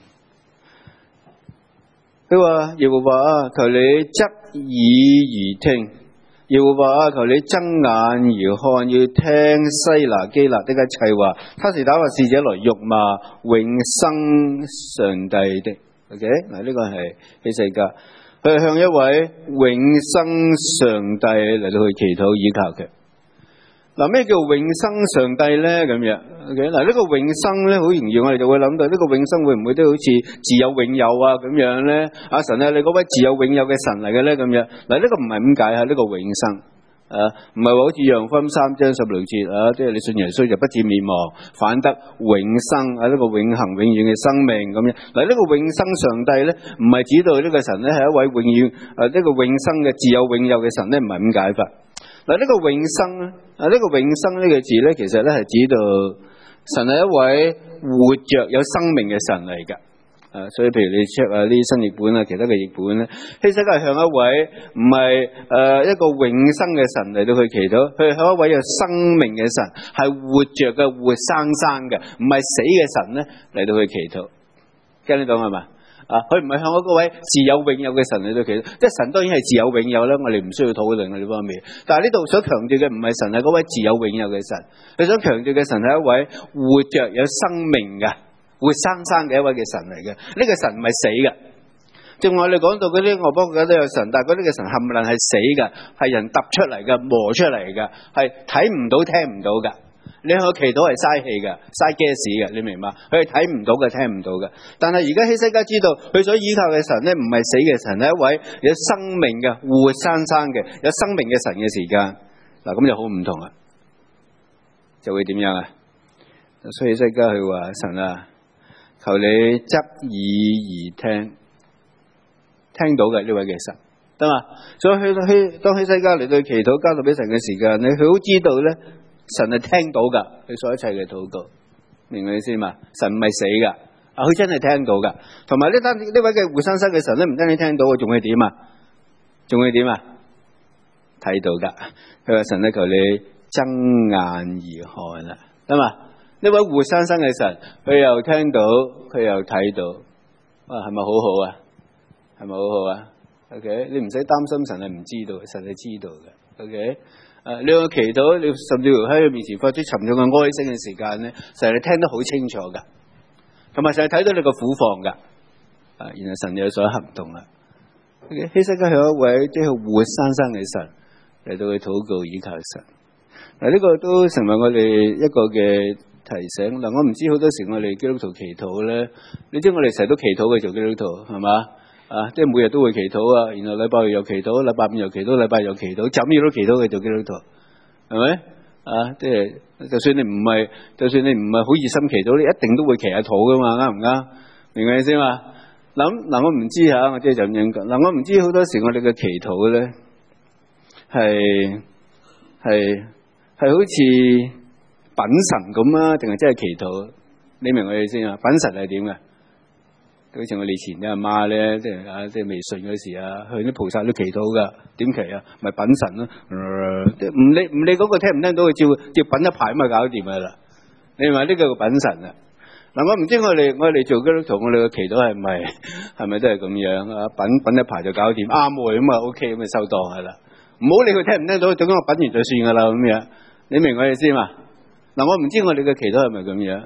佢話耶和華啊，求你側耳而聽，耶和華啊，求你睜眼而看，要聽西拿基立的一切話。他是打發使者來辱罵永生上帝的。OK， 嗱，呢個係希西家，佢係向一位永生上帝嚟到去祈禱依靠佢。嗱，咩叫永生上帝咧？咁樣 ，OK， 嗱，呢個永生咧，好容易我哋就會諗到，呢個永生會唔會都好似自有永有啊咁樣咧？阿神啊，你嗰位自有永有嘅神嚟嘅咧？咁樣，嗱，呢個唔係咁解啊，呢個永生，誒，唔係話好似約翰福音三章十六節啊，即係你信耶穌就不至滅亡，反得永生啊，呢個永恆永遠嘅生命咁樣。嗱，呢個永生上帝咧，唔係指到呢個神咧係一位永遠誒呢個永生嘅自有永有嘅神咧，唔係咁解法。嗱，呢個永生咧，啊、這、呢個永生呢個字咧，其實咧係指到神係一位活着有生命嘅神嚟噶。啊，所以譬如你 check 啊呢啲新譯本啊，其他嘅譯本咧，希西家係向一位唔係誒一個永生嘅神嚟到去祈禱，佢係向一位有生命嘅神，係活着嘅、活生生嘅，唔係死嘅神咧嚟到去祈禱。聽得懂係嘛？啊！佢唔係向嗰個位自有永有嘅神嚟到祈禱，即係神當然係自有永有啦，我哋唔需要討論呢方面。但係呢度所強調嘅唔係神係嗰位自有永有嘅神，佢想強調嘅神係一位活着有生命嘅、活生生嘅一位嘅神嚟嘅。呢、這個神唔係死嘅。正我哋講到嗰啲外邦國家都有神，但係嗰啲嘅神冚唪唥係死嘅，係人揼出嚟嘅、磨出嚟嘅，係睇唔到、聽唔到嘅。你向佢祈禱係嘥氣嘅，嘥 gas 嘅，你明嘛？佢係睇唔到嘅，聽唔到嘅。但係而家希西家知道，佢所依靠嘅神咧，唔係死嘅神，係一位有生命嘅、活生生嘅、有生命嘅神嘅時間。嗱，咁就好唔同啦，就會點樣啊？所以希西家佢話：神啊，求你側耳而聽，聽到嘅呢位嘅神，得嘛？所以去去當希西家嚟到祈禱交託俾神嘅時間，你佢好知道咧。神係聽到噶，佢所一切嘅禱告，明我意思嘛？神唔係死噶，啊，佢真係聽到噶。同埋呢單呢位嘅活生生嘅神咧，唔單止聽到，仲會點啊？仲會點啊？睇到噶。佢話神咧，求你睜眼而看啦，得嘛？呢位活生生嘅神，佢又聽到，佢又睇到，哇，係咪好好啊？係咪好好啊 ？OK， 你唔使擔心神係唔知道，神係知道嘅。OK。誒，你個祈禱，你甚至乎喺佢面前發出沉重嘅哀聲嘅時間咧，神係聽得好清楚噶，同埋神係睇到你個苦況噶，啊，然後神有所行動啦。希西家係一位即係活生生嘅神嚟到去禱告倚靠神，嗱，呢個都成為我哋一個嘅提醒。嗱，我唔知好多時我哋基督徒祈禱咧，你知我哋成日都祈禱嘅做基督徒係嘛？啊，即係每日都會祈禱啊，然後禮拜日又祈禱，禮拜五又祈禱，禮拜又祈禱，怎樣都祈禱嘅做基督徒，係咪？啊，即係就算你唔係，就算你唔係好熱心祈禱，你一定都會祈下禱噶嘛，啱唔啱？明唔明先嘛？嗱嗱，我唔知吓，我即係就咁樣講。嗱，我唔知好多時我哋嘅祈禱咧，係係係好似品神咁啊，定係真係祈禱？你明我意思啊？品神係點嘅？好似我哋以前啲阿媽咧，即係啊，即係未信嗰時啊，去啲菩薩都祈禱噶，點祈啊？咪品神咯，即係唔理唔理嗰個聽唔聽到，佢照照品一排咁啊，搞掂噶啦。你話呢個個品神啊？嗱，我唔知我哋我哋做基督徒，我哋嘅祈禱係咪係咪都係咁樣啊？品品一排就搞掂，啱喎咁啊 ，OK 咁啊收檔係啦。唔好理佢聽唔聽到，總之我品完就算噶啦咁樣。你明我意思嘛？嗱，我唔知我哋嘅祈禱係咪咁樣啊？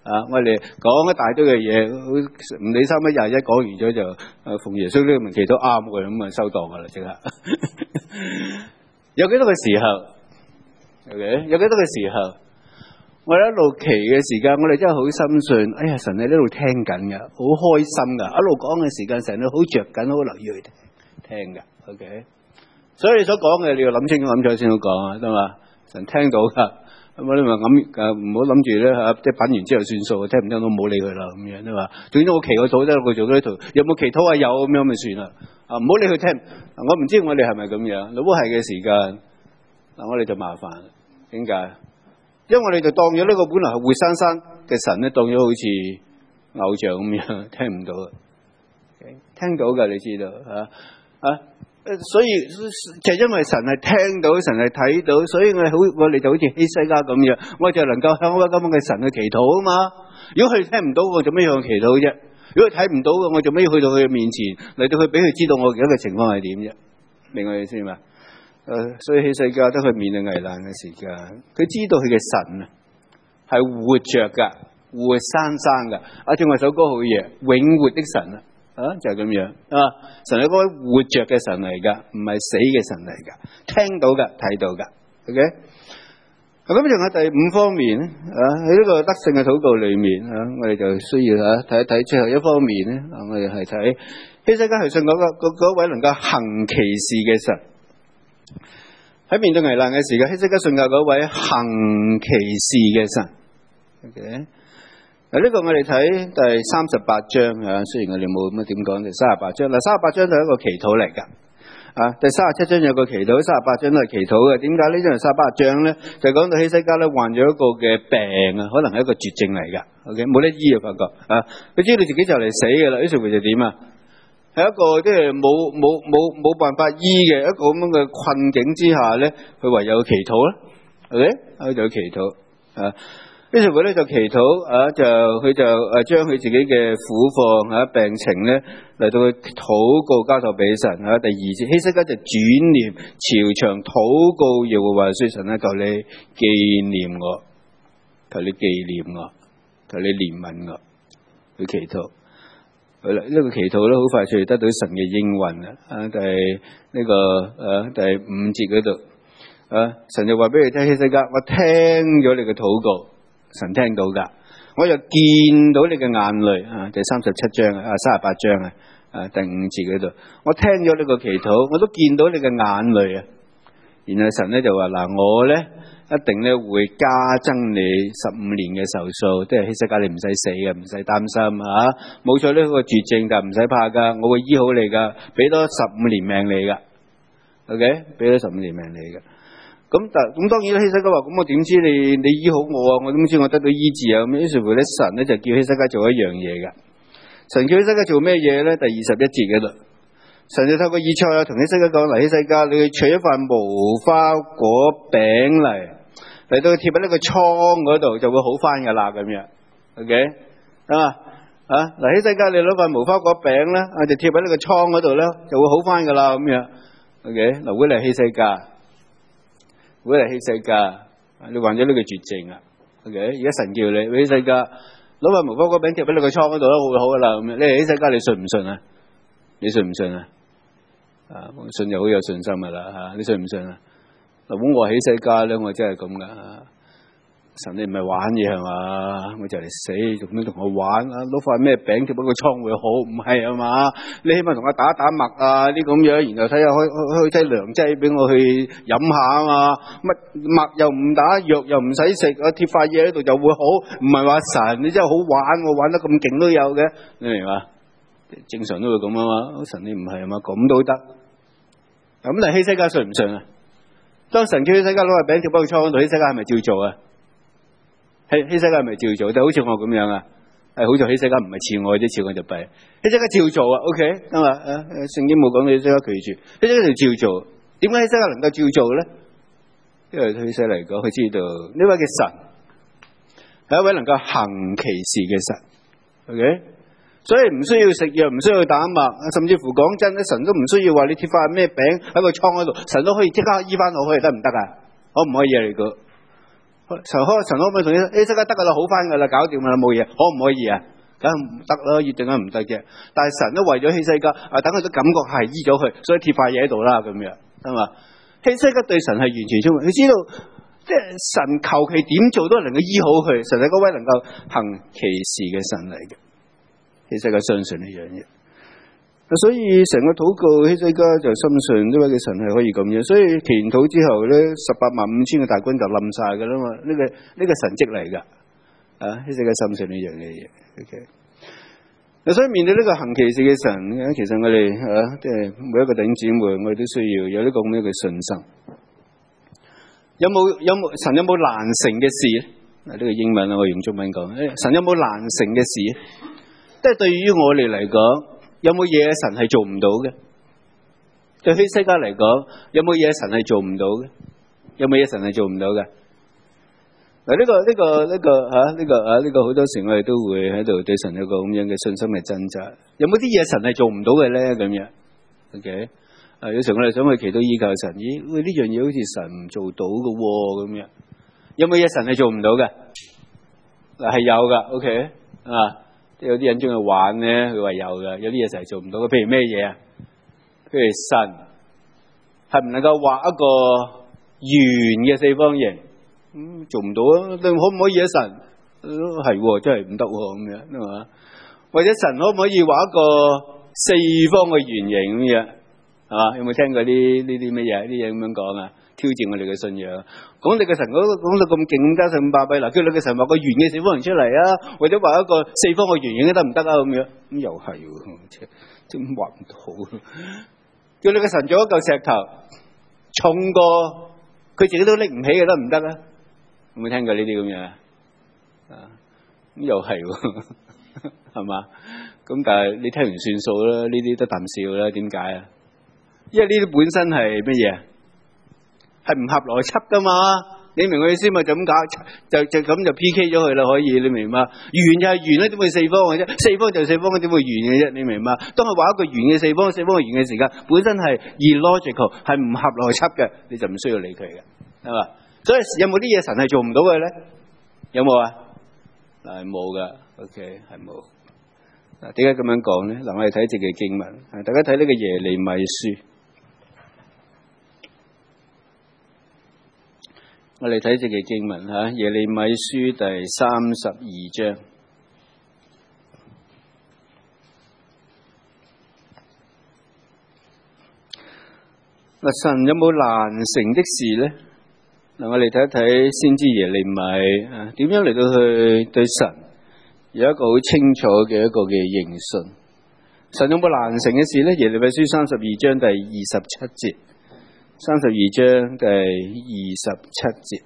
啊！我哋講一大堆嘅嘢，唔理三一廿一講完咗就誒奉耶穌呢個名祈禱啱嘅，咁啊收檔噶啦，即刻。有幾多個時候 ？OK， 有幾多個時候？我哋一路祈嘅時間，我哋真係好深信，哎呀，神喺呢度聽緊噶，好開心噶，一路講嘅時間，神都好着緊，好留意去聽聽噶。OK， 所以你所講嘅你要諗清楚諗咗先好講啊，得嘛？神聽到噶。咁你咪諗誒，唔好諗住咧嚇，即係品完之後算數，聽唔聽到冇理佢啦咁樣，係嘛？總之我祈個禱啫，佢做嗰啲圖，有冇祈禱啊？有咁樣咪算啦。啊，唔好理佢聽。我唔知我哋係咪咁樣。如果係嘅時間，嗱我哋就麻煩。點解？因為我哋就當咗呢個本來係活生生嘅神咧，當咗好似偶像咁樣，聽唔到。聽到㗎，你知道嚇啊？所以就因為神係聽到，神係睇到，所以我好我哋就好似希西家咁樣，我就能夠向嗰咁嘅神去祈禱啊嘛。如果佢聽唔到，我做咩要去祈禱啫？如果佢睇唔到嘅，我做咩要去到佢嘅面前嚟到去俾佢知道我而家嘅情況係點啫？明我意思嘛？誒、呃，所以希西家當佢面對危難嘅時間，佢知道佢嘅神啊係活着噶，活生生噶。啊，正話首歌好嘢，永活的神啊！啊，就係、是、咁樣啊！神係嗰位活着嘅神嚟噶，唔係死嘅神嚟噶，聽到噶，睇到噶。OK， 咁仲有第五方面咧啊，喺呢個得勝嘅禱告裏面啊，我哋就需要啊睇一睇最後一方面咧啊，我哋係睇希西家係信嗰個嗰位能夠行奇事嘅神。喺面對危難嘅時間，希西家信靠嗰位行奇事嘅神。OK。嗱，呢個我哋睇第三十八章啊，雖然我哋冇乜點講，第三十八章嗱，三十八章就係一個祈禱嚟噶啊，第三十七章有個祈禱，三十八章都係祈禱嘅。點解呢？因為三十八章咧就講到希西家咧患咗一個嘅病啊，可能係一個絕症嚟噶。OK， 冇得醫啊，發覺啊，佢知道自己就嚟死嘅啦，於是乎就點啊？係一個即係冇冇冇冇辦法醫嘅一個咁樣嘅困境之下咧，佢唯有祈禱啦。OK， 佢就祈禱啊。於是乎咧就祈禱啊，就佢就誒將佢自己嘅苦況啊病情咧嚟到去禱告交託俾神啊。第二節，希西家就轉念朝牆禱告耶和華說：神啊，求你紀念我，求你紀念我，求你憐憫我。佢祈禱，好啦，呢、這個祈禱咧好快脆得到神嘅應允啦。啊，第呢、這個誒、啊、第五節嗰度啊，神就話俾你聽，希西家，我聽咗你嘅禱告。神聽到噶，我又見到你嘅眼淚啊！第三十七章啊，三十八章啊，啊第五節嗰度，我聽咗你個祈禱，我都見到你嘅眼淚啊！然後神咧就話嗱，我咧一定咧會加增你十五年嘅壽數，即係希西家你唔使死嘅，唔使擔心啊！冇咗呢個絕症，但唔使怕噶，我會醫好你噶，俾多十五年命你噶 ，OK， 俾多十五年命你噶。咁但咁當然啦，希西家話：咁我點知你你醫好我啊？我點知我得到醫治啊？咁於是乎咧，神咧就叫希西家做一樣嘢噶。神叫希西家做咩嘢咧？第二十一節嗰度，神就透過以賽亞同希西家講：嗱，希西家，你去取一塊無花果餅嚟，嚟到貼喺呢個瘡嗰度，就會好翻噶啦咁樣。OK 啊啊嗱，希西家，你攞塊無花果餅咧，啊就貼喺呢個瘡嗰度咧，就會好翻噶啦咁樣。OK， 嗱，會嚟希西家。會係希西家，你患咗呢個絕症啊 ！OK， 而家神叫你，希西家攞塊無花果餅貼喺你個瘡嗰度啦，會好噶啦咁樣。你係希西家，你信唔信啊？你信唔信啊？啊，信就好有信心噶啦吓，你信唔信啊？嗱，咁我係希西家咧，我真係咁噶。神你唔係玩嘢係嘛？我就嚟死，做咩同我玩啊？攞塊咩餅貼喺個瘡會好？唔係啊嘛？你起碼同我打打脈啊啲咁樣，然後睇下開開開劑涼劑俾我去飲下啊嘛？乜脈又唔打，藥又唔使食，啊貼塊嘢喺度就會好？唔係話神你真係好玩，我玩得咁勁都有嘅，你明嘛？正常都會咁啊嘛？神你唔係啊嘛？咁都得。咁但係希西家信唔信啊？當神叫希西家攞塊餅貼喺個瘡嗰度，希西家係咪照做啊？希希西家係咪照做？就好似我咁樣啊，係好似希西家唔係似我啫，似我就弊。希西家照做啊 ，OK， 咁啊，聖經冇講希西家拒絕，希西家就照做。點解希西家能夠照做咧？因為對希西嚟講，佢知道呢位嘅神係一位能夠行奇事嘅神 ，OK， 所以唔需要食藥，唔需要打脈，甚至乎講真咧，神都唔需要話你貼塊咩餅喺個瘡嗰度，神都可以即刻醫翻好去，得唔得啊？可唔可以啊？你估？ 神可神可唔可以同希西家得噶啦，好翻噶啦，搞掂啦，冇嘢，可唔可以啊？梗係唔得啦，一定係唔得嘅。但係神都為咗希西家，啊等佢都感覺係醫咗佢，所以貼塊嘢喺度啦，咁樣係嘛？希西家對神係完全忠誠，佢知道即係神求其點做都能夠醫好佢，神係嗰位能夠行奇事嘅神嚟嘅。希西家相信呢樣嘢。所以成個禱告，希西家就深信呢位嘅神係可以咁樣，所以祈禱之後咧，十八萬五千嘅大軍就冧晒噶啦嘛，呢、這個呢、這個神蹟嚟噶，啊希西家深信呢樣嘅嘢。OK， 所以面對呢個行奇事嘅神，其實我哋啊，即係每一個弟兄姊妹，我哋都需要有呢個咁樣嘅信心。有冇有冇神有冇難成嘅事咧？嗱，呢個英文我用中文講，神有冇難成嘅事？即係對於我哋嚟講。有冇嘢神係做唔到嘅？對希西家嚟講，有冇嘢神係做唔到嘅？有冇嘢神係做唔到嘅？嗱、這個，呢、這個呢、這個呢個吓呢個啊呢、這個好多時我哋都會喺度對神有個咁樣嘅信心嘅掙扎。有冇啲嘢神係做唔到嘅咧？咁樣 ，OK， 啊有時我哋想去祈禱依靠神，咦喂呢樣嘢好似神唔做到嘅咁樣。有冇嘢神係做唔到嘅？嗱係有噶 ，OK 啊。有啲人中意玩咧，佢話有嘅，有啲嘢就係做唔到嘅。譬如咩嘢啊？譬如神係唔能夠畫一個圓嘅四方形，咁、嗯、做唔到啊！你可唔可以啊？神係、呃、真係唔得咁樣，係嘛？或者神可唔可以畫一個四方嘅圓形咁樣？係嘛？有冇聽過啲呢啲咩嘢？啲嘢咁樣講啊？挑戰我哋嘅信仰，講你嘅神講講到咁勁，加上咁巴閉，嗱，叫你嘅神畫個圓嘅四方形出嚟啊，或者畫一個四方嘅圓形得唔得啊？咁樣咁又係，即即畫唔到。叫你嘅神做一嚿石頭，重過佢自己都拎唔起嘅，得唔得啊？有冇聽過呢啲咁樣啊？咁又係，係嘛？咁但係你聽完算數啦，呢啲得啖笑啦。點解啊？因為呢啲本身係乜嘢？係唔合邏輯噶嘛？你明我意思嘛？就咁搞，就就咁就 P K 咗佢啦，可以你明嘛？圓就係圓咧，點會四方嘅啫？四方就四方，點會圓嘅啫？你明嘛？當佢畫一個圓嘅四方，四方嘅圓嘅時間，本身係 illogical，係唔合邏輯嘅，你就唔需要理佢嘅，係嘛？所以有冇啲嘢神係做唔到嘅咧？有冇啊？嗱，係冇噶 ，OK， 係冇。嗱，點解咁樣講咧？嗱，我哋睇這嘅經文，大家睇呢個耶利米書。我哋睇這嘅經文吓，耶利米書第三十二章。嗱，神有冇難成的事咧？嗱，我哋睇一睇先知耶利米啊，點樣嚟到去對神有一個好清楚嘅一個嘅認信。神有冇難成嘅事咧？耶利米書三十二章第二十七節。三十二章第二十七節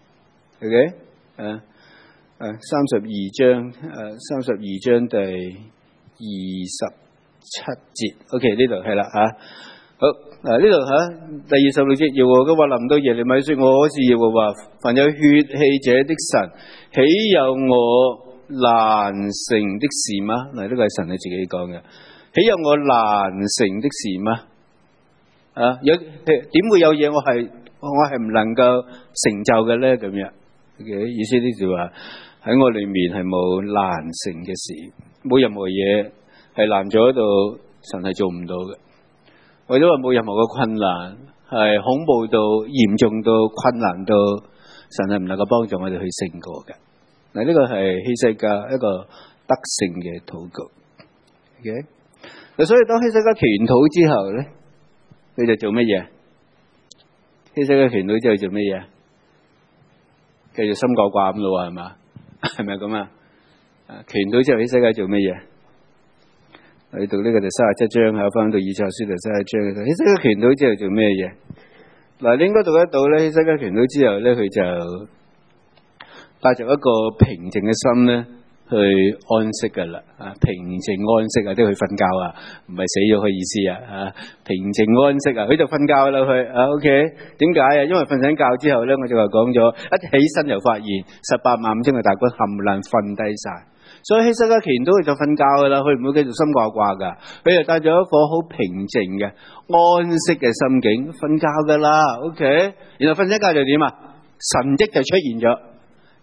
，OK， 啊啊，三十二章，誒、啊，三十二章第二十七節 ，OK， 呢度係啦吓，好，嗱呢度吓第二十六節，耶和華話臨到耶利米說：我是耶和華，凡有血氣者的神，豈有我難成的事嗎？嗱，呢個係神你自己講嘅，豈有我難成的事嗎？啊，有點會有嘢我係我係唔能夠成就嘅咧？咁樣嘅意思呢就話喺我裏面係冇難成嘅事，冇任何嘢係難咗喺度，神係做唔到嘅。或者話冇任何嘅困難係恐怖到嚴重到困難到，神係唔能夠幫助我哋去勝過嘅。嗱，呢個係希西家一個得勝嘅禱告。OK，嗱，所以當希西家祈禱之後咧。佢就做乜嘢？希西家祈禱之後做乜嘢？繼續心掛掛咁咯，係嘛？係咪咁啊？祈禱之後希西家做乜嘢？你讀呢個第三十七章，考翻到以賽亞書第三十一章嘅。希西家祈禱之後做咩嘢？嗱，你應該讀得到咧。希西家祈禱之後咧，佢就帶着一個平靜嘅心咧。去安息噶啦，啊平靜安息啊，即係去瞓覺啊，唔係死咗嘅意思啊，啊平靜安息啊，佢就瞓覺啦佢，啊 OK， 點解啊？因為瞓醒覺之後咧，我就話講咗，一起身就發現十八萬五千嘅大軍冚唪唥瞓低晒，所以希西家祈禱佢就瞓覺噶啦，佢唔會繼續心掛掛噶，佢就帶咗一顆好平靜嘅安息嘅心境瞓覺噶啦 ，OK， 然後瞓醒覺就點啊？神蹟就出現咗。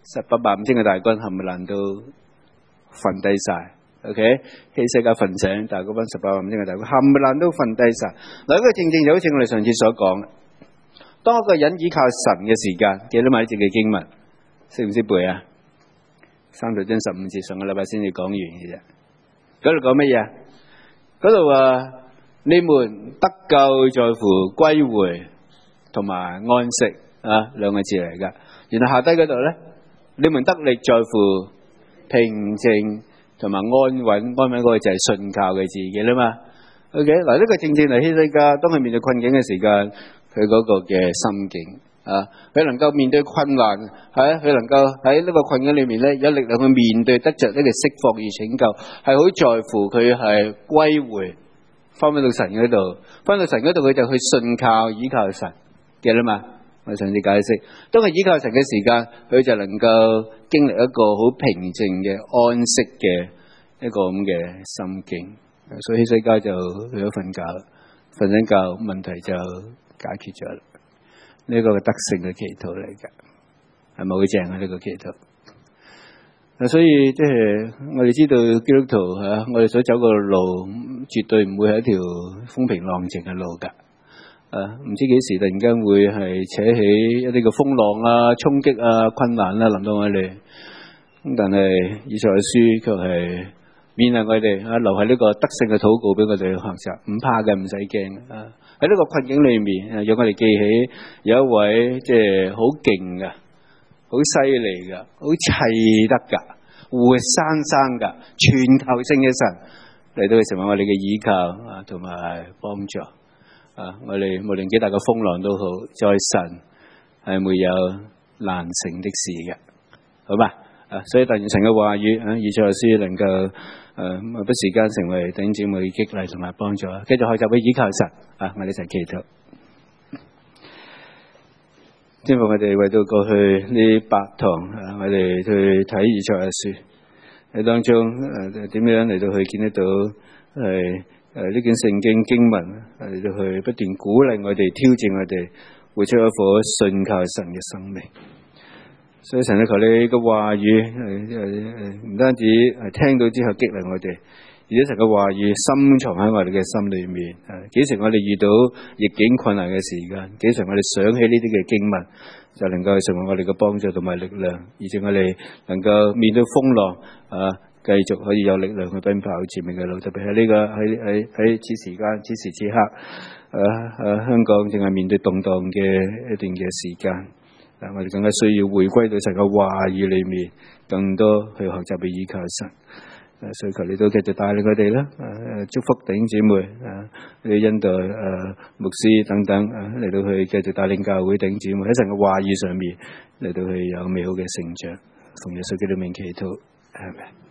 十八萬五千嘅大軍冚唪唥都瞓低晒。OK， 希西家瞓醒，但係嗰班十八萬五千嘅大軍冚唪唥都瞓低晒。嗱，呢個正正就好似我哋上次所講，當一個人依靠神嘅時間，記得買呢節嘅經文，識唔識背啊？三十章十五節，上個禮拜先至講完嘅啫。嗰度講乜嘢？嗰度話你們得救在乎歸回同埋安息啊，兩個字嚟噶。然後下低嗰度咧，你們得力在乎平靜同埋安穩，安穩嗰個就係信靠嘅字嘅啦嘛。OK， 嗱，呢個正正係希西家當佢面對困境嘅時間，佢嗰個嘅心境啊，佢能夠面對困難，係佢能夠喺呢個困境裏面咧，有力量去面對，得着呢個釋放與拯救，係好在乎佢係歸回，翻返到神嗰度，翻到神嗰度佢就去信靠依靠神嘅啦嘛。我上次解釋，當佢依靠神嘅時間，佢就能夠經歷一個好平靜嘅安息嘅一個咁嘅心境。所以希西家就去咗瞓覺，瞓醒覺問題就解決咗啦。呢、這個係得勝嘅祈禱嚟㗎，係咪好正啊？呢、這個祈禱。所以即係我哋知道基督徒吓，我哋所走嘅路絕對唔會係一條風平浪靜嘅路㗎。誒，唔知幾時突然間會係扯起一啲嘅風浪啊、衝擊啊、困難啊，臨到我哋。咁但係以賽亞書卻係勉勵我哋啊，留喺呢個得勝嘅禱告俾我哋去學習，唔怕嘅，唔使驚啊！喺呢個困境裏面，讓我哋記起有一位即係好勁噶、好犀利噶、好砌得噶、活生生噶、全球性嘅神嚟到去成為我哋嘅依靠啊，同埋幫助。啊！我哋無論幾大嘅風浪都好，在神係沒有難成的事嘅，好嘛？啊！所以但願神嘅話語啊，以賽亞書能夠誒，不時間成為弟兄姊妹嘅激勵同埋幫助，繼續學習去依靠神啊！我哋一齊祈禱。天父，我哋為到過去呢八堂啊，我哋去睇以賽亞書喺當中誒，點樣嚟到去見得到係？誒，呢卷聖經經文嚟到去不斷鼓勵我哋、挑戰我哋，活出一顆信靠神嘅生命。所以神啊，求你嘅話語誒誒，唔單止係聽到之後激勵我哋，而且神嘅話語深藏喺我哋嘅心裏面。誒，幾時我哋遇到逆境困難嘅時間，幾時我哋想起呢啲嘅經文，就能夠成為我哋嘅幫助同埋力量，而且我哋能夠面對風浪啊，繼續可以有力量去奔跑前面嘅路。特別係呢個喺喺喺此時間、此時此刻，誒、啊、誒，香港正係面對動盪嘅一段嘅時間，啊，我哋更加需要回歸到神嘅話語裏面，更多去學習去依靠神。誒、啊，所以求你都繼續帶領佢哋啦，誒、啊、祝福弟兄姊妹，誒、啊，去恩待誒牧師等等，誒嚟到去繼續帶領教會弟兄姊妹喺神嘅話語上面嚟到去有美好嘅成長。奉耶穌基督名祈禱，阿們。